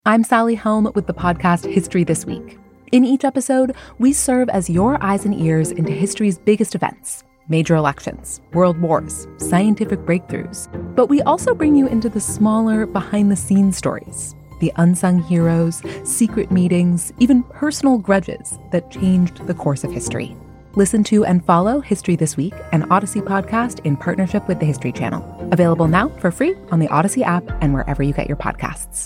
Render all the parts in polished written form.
I'm Sally Helm with the podcast History This Week. In each episode, we serve as your eyes and ears into history's biggest events, major elections, world wars, scientific breakthroughs. But we also bring you into the smaller, behind-the-scenes stories, the unsung heroes, secret meetings, even personal grudges that changed the course of history. Listen to and follow History This Week, an Odyssey podcast in partnership with the History Channel. Available now for free on the Odyssey app and wherever you get your podcasts.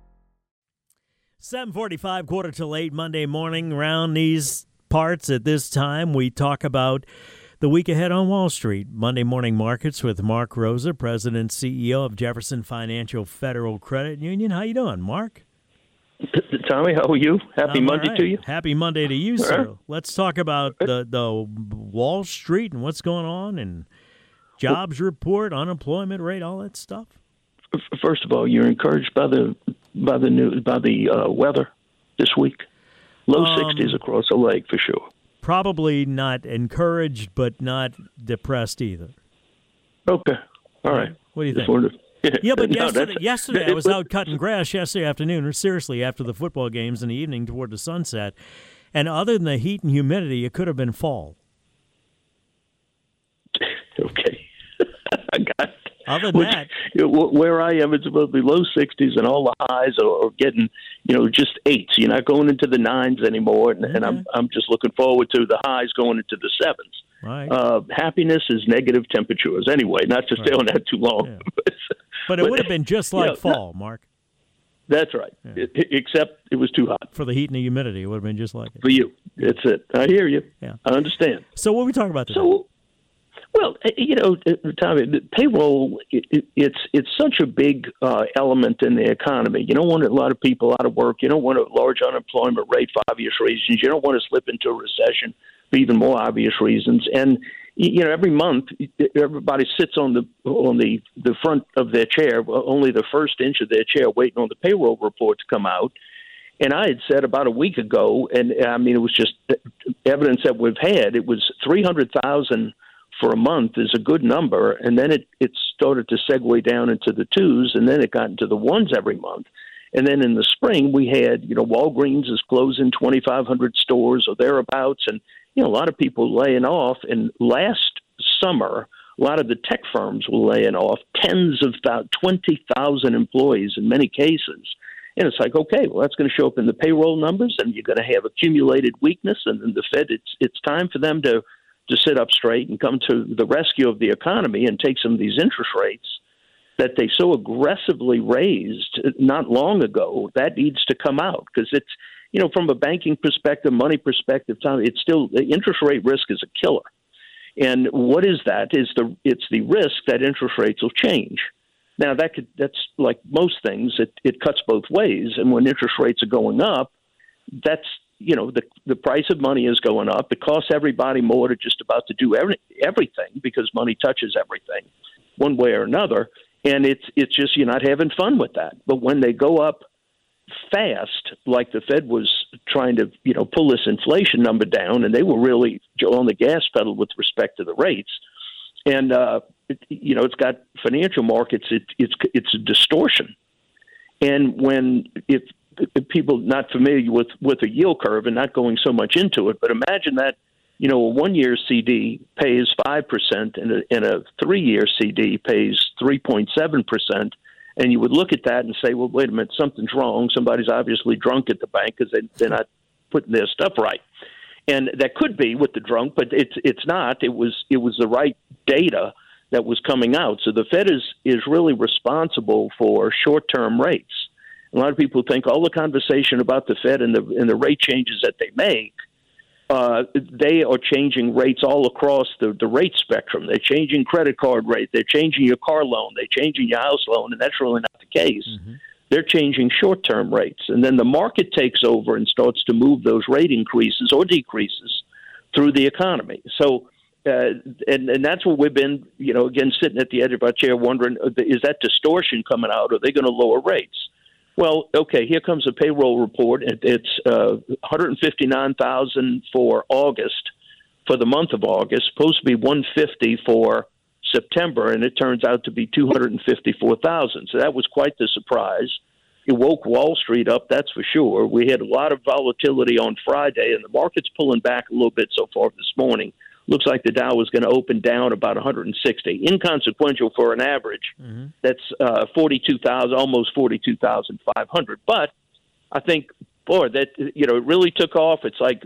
7:45, quarter till 8, Monday morning. Around these parts at this time, we talk about the week ahead on Wall Street. Monday morning markets with Mark Rosa, President and CEO of Jefferson Financial Federal Credit Union. How you doing, Mark? Tommy, how are you? Happy Monday to you. Happy Monday to you, sir. Let's talk about the Wall Street and what's going on and jobs report, unemployment rate, all that stuff. First of all, you're encouraged by the weather this week. Low 60s across the lake for sure. Probably not encouraged, but not depressed either. Okay, all right. What do you think? Yeah, but yesterday I was out cutting grass yesterday afternoon, or seriously, after the football games in the evening toward the sunset. And other than the heat and humidity, it could have been fall. Okay. I got it. Other than that. Where I am, it's supposed to be low 60s, and all the highs are getting, just 8s. You're not going into the 9s anymore, and I'm just looking forward to the highs going into the 7s. Right. Happiness is negative temperatures anyway, not to stay on that too long. Yeah. But it would have been just like fall, Mark. That's right, except it was too hot. For the heat and the humidity, it would have been just like it. For you. That's it. I hear you. Yeah. I understand. So what are we talking about today? Tommy, payroll, it's such a big element in the economy. You don't want a lot of people out of work. You don't want a large unemployment rate for obvious reasons. You don't want to slip into a recession for even more obvious reasons. And every month, everybody sits on the front of their chair, only the first inch of their chair, waiting on the payroll report to come out. And I had said about a week ago, and I mean, it was just evidence that we've had, it was 300,000 for a month is a good number, and then it started to segue down into the 2s, and then it got into the 1s every month. And then in the spring, we had, Walgreens is closing 2,500 stores or thereabouts, and, a lot of people laying off. And last summer, a lot of the tech firms were laying off 20,000 employees in many cases. And it's like, okay, well, that's going to show up in the payroll numbers, and you're going to have accumulated weakness, and then the Fed, it's time for them to sit up straight and come to the rescue of the economy and take some of these interest rates that they so aggressively raised not long ago. That needs to come out because it's, from a banking perspective, money perspective, it's still the interest rate risk is a killer. And what is that? It's the risk that interest rates will change. Now that's like most things. It cuts both ways. And when interest rates are going up, that's the price of money is going up. It costs everybody more to just about to do everything because money touches everything one way or another. And it's just you're not having fun with that. But when they go up fast, like the Fed was trying to, pull this inflation number down, and they were really on the gas pedal with respect to the rates. And, it's got financial markets. It's a distortion. And if people not familiar with a yield curve and not going so much into it, but imagine that, a 1-year CD pays 5% and a 3-year CD pays 3.7%. And you would look at that and say, well, wait a minute, something's wrong. Somebody's obviously drunk at the bank because they're not putting their stuff right. And that could be with the drunk, but it's not. It was the right data that was coming out. So the Fed is really responsible for short-term rates. A lot of people think all the conversation about the Fed and the rate changes that they make, they are changing rates all across the rate spectrum. They're changing credit card rate. They're changing your car loan. They're changing your house loan, and that's really not the case. Mm-hmm. They're changing short-term rates. And then the market takes over and starts to move those rate increases or decreases through the economy. So, and that's what we've been, again, sitting at the edge of our chair wondering, is that distortion coming out? Are they going to lower rates? Well, okay, here comes a payroll report. It's 159,000 for August, for the month of August, supposed to be 150 for September, and it turns out to be 254,000. So that was quite the surprise. It woke Wall Street up, that's for sure. We had a lot of volatility on Friday, and the market's pulling back a little bit so far this morning. Looks like the Dow was going to open down about 160. Inconsequential for an average. Mm-hmm. That's 42,000, almost 42,500. But I think, boy, that it really took off. It's like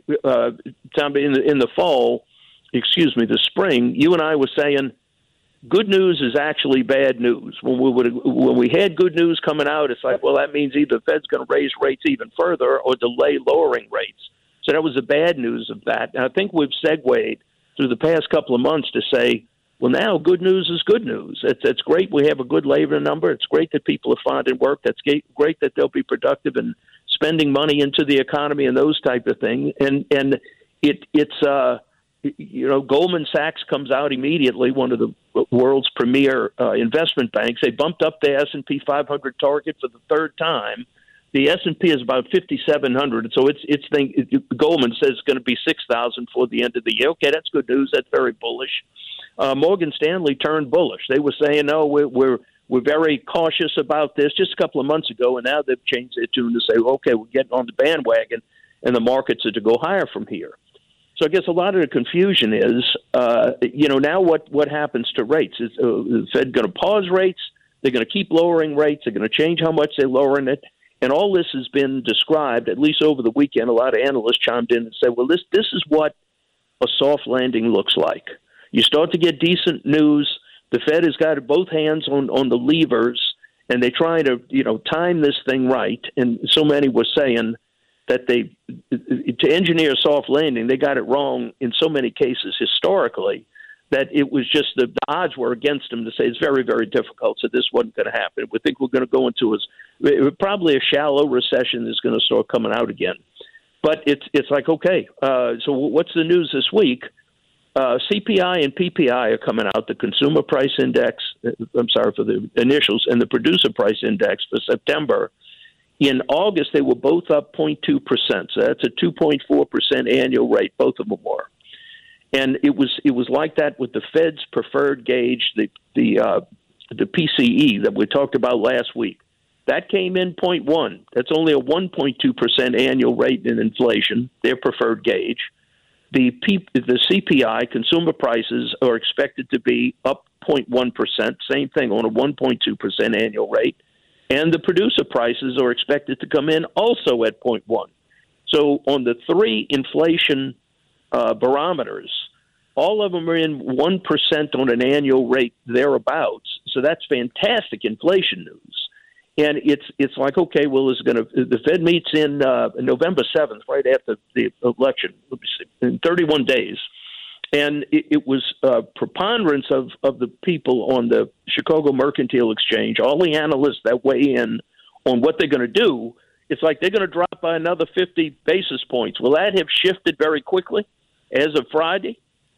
in the fall, the spring. You and I were saying good news is actually bad news. When we had good news coming out, it's like, well, that means either the Fed's going to raise rates even further or delay lowering rates. So that was the bad news of that. And I think we've segued through the past couple of months to say, well, now good news is good news. It's great we have a good labor number. It's great that people are finding work. That's great that they'll be productive and spending money into the economy and those type of things. And it's Goldman Sachs comes out immediately, one of the world's premier investment banks. They bumped up the S&P 500 target for the third time. The S&P is about 5,700, so Goldman says it's going to be 6,000 for the end of the year. Okay, that's good news. That's very bullish. Morgan Stanley turned bullish. They were saying, no, we're very cautious about this just a couple of months ago, and now they've changed their tune to say, okay, we're getting on the bandwagon, and the markets are to go higher from here. So I guess a lot of the confusion is, now what happens to rates? Is the Fed going to pause rates? They're going to keep lowering rates. They're going to change how much they're lowering it. And all this has been described, at least over the weekend. A lot of analysts chimed in and said, well, this is what a soft landing looks like. You start to get decent news. The Fed has got both hands on the levers, and they try to, time this thing right. And so many were saying that to engineer a soft landing, they got it wrong in so many cases historically, that it was just the odds were against them to say it's very, very difficult. So this wasn't going to happen. We think we're going to go into probably a shallow recession that's going to start coming out again. But it's like, okay, so what's the news this week? CPI and PPI are coming out, the Consumer Price Index, for the initials, and the Producer Price Index for September. In August, they were both up 0.2%. So that's a 2.4% annual rate, both of them were. And it was like that with the Fed's preferred gauge, the PCE that we talked about last week. That came in 0.1. That's only a 1.2% annual rate in inflation, their preferred gauge. The CPI, consumer prices, are expected to be up 0.1%, same thing, on a 1.2% annual rate. And the producer prices are expected to come in also at 0.1. So on the three inflation barometers, all of them are in 1% on an annual rate thereabouts. So that's fantastic inflation news. And it's like, okay, well, the Fed meets in November 7th, right after the election, in 31 days. And it was a preponderance of the people on the Chicago Mercantile Exchange, all the analysts that weigh in on what they're going to do. It's like they're going to drop by another 50 basis points. Will that have shifted very quickly as of Friday?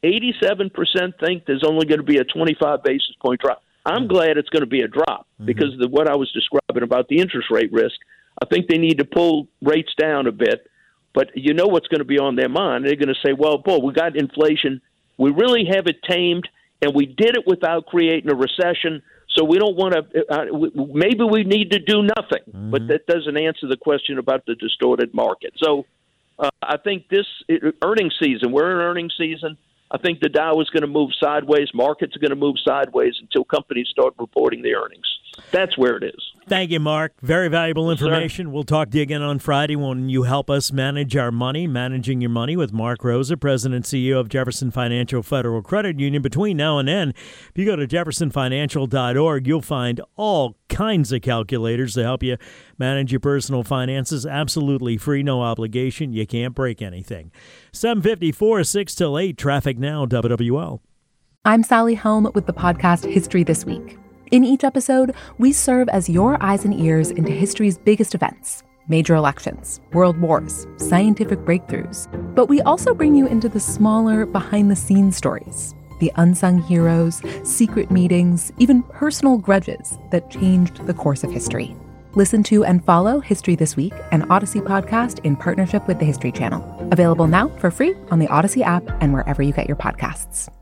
87% think there's only going to be a 25 basis point drop. I'm glad it's going to be a drop because of what I was describing about the interest rate risk. I think they need to pull rates down a bit, but you know what's going to be on their mind. They're going to say, well, boy, we got inflation. We really have it tamed, and we did it without creating a recession, so we don't want to maybe we need to do nothing. But that doesn't answer the question about the distorted market. So I think earnings season, we're in earnings season. I think the Dow is going to move sideways. Markets are going to move sideways until companies start reporting the earnings. That's where it is. Thank you, Mark. Very valuable information. We'll talk to you again on Friday when you help us manage our money, managing your money with Mark Rosa, President and CEO of Jefferson Financial Federal Credit Union. Between now and then, if you go to jeffersonfinancial.org, you'll find all kinds of calculators to help you manage your personal finances. Absolutely free, no obligation. You can't break anything. 7:54, 6 till 8, traffic now, WWL. I'm Sally Helm with the podcast History This Week. In each episode, we serve as your eyes and ears into history's biggest events, major elections, world wars, scientific breakthroughs. But we also bring you into the smaller, behind-the-scenes stories, the unsung heroes, secret meetings, even personal grudges that changed the course of history. Listen to and follow History This Week, an Odyssey podcast in partnership with the History Channel. Available now for free on the Odyssey app and wherever you get your podcasts.